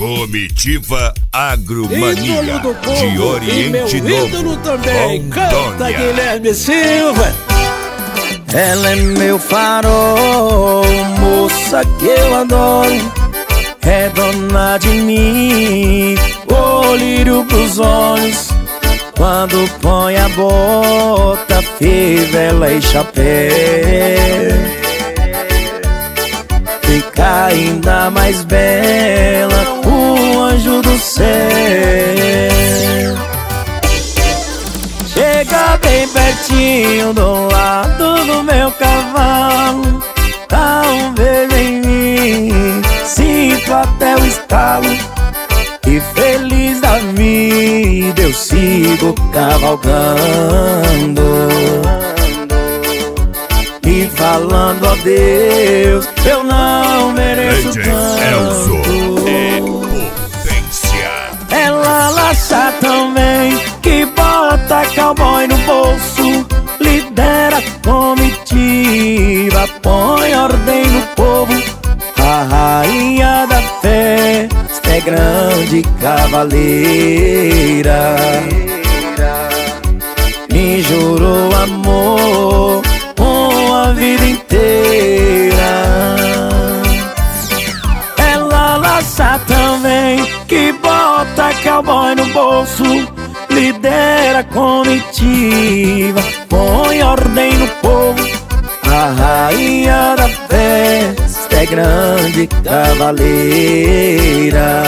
Comitiva Agromania de Oriente Novo, também canta Rondônia. Guilherme Silva. Ela é meu farol, moça que eu adoro. É dona de mim, colírio pros olhos. Quando põe a bota, fivela e chapéu, fica ainda mais bela, o anjo do céu. Chega bem pertinho do lado do meu cavalo, dá um beijo em mim, sinto até o estalo, e feliz da vida eu sigo cavalgando e falando a Deus, eu não mereço DJ Elzo é tanto. potência. Ela laça também, que bota cowboy no bolso, lidera a comitiva, põe ordem no povo. A rainha da festa é grande cavaleira, me jurou amor a vida inteira. Ela laça também, que bota cowboy no bolso, lidera a comitiva, põe ordem no povo. A rainha da festa é grande cavaleira,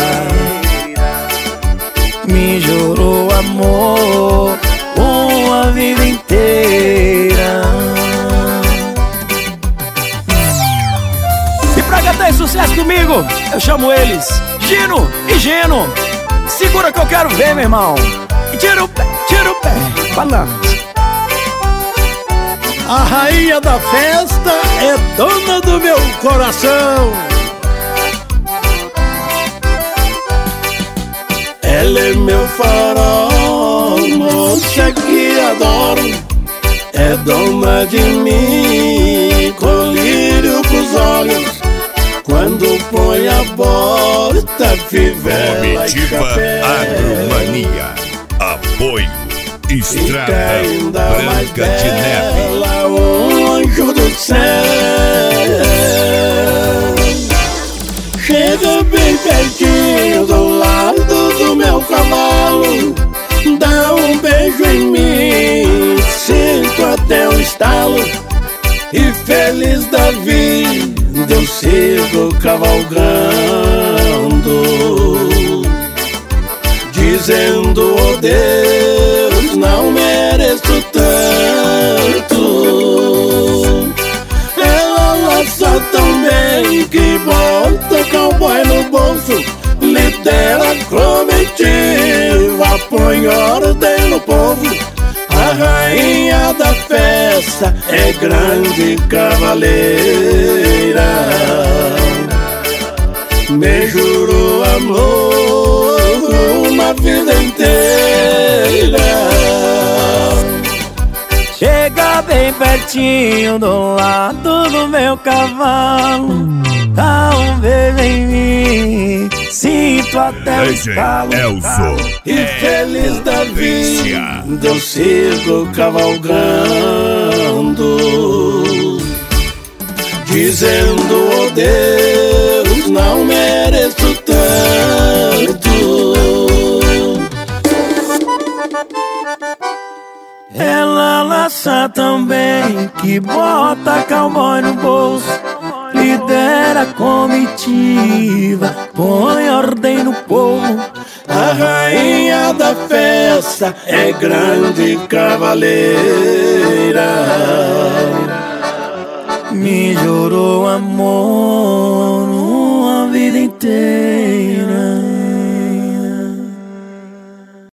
me jurou amor a vida inteira. E pra cantar sucesso comigo, eu chamo eles Gino e Geno. Segura que eu quero ver, meu irmão. Tira o pé, balança. A rainha da festa é dona do meu coração. Ela é meu farol, moça que adoro. É dona de mim, colírio pros olhos. Quando põe a bota, fivela e Comitiva chapéu, Agromania. Apoio Estrada Branca de Neve. o anjo do céu. Chega bem pertinho do lado do meu cavalo, dá um beijo em mim, sinto até o estalo, e feliz da vida eu sigo cavalgando, dizendo, oh Deus, não mereço tanto. Ela laça também, que bota cowboy no bolso, lidera a comitiva, põe ordem no povo. A rainha da festa é grande cavaleira, me jurou amor uma vida inteira. Chega bem pertinho do lado do meu cavalo, dá um beijo em mim, sinto até o DJ estalo, Elzo E feliz da vida eu sigo cavalgando, dizendo, oh Deus, não mereço tanto. Ela laça também, que bota cowboy no bolso, lidera a comitiva, põe ordem no povo. A rainha da festa é grande cavaleira, me jurou amor a vida inteira.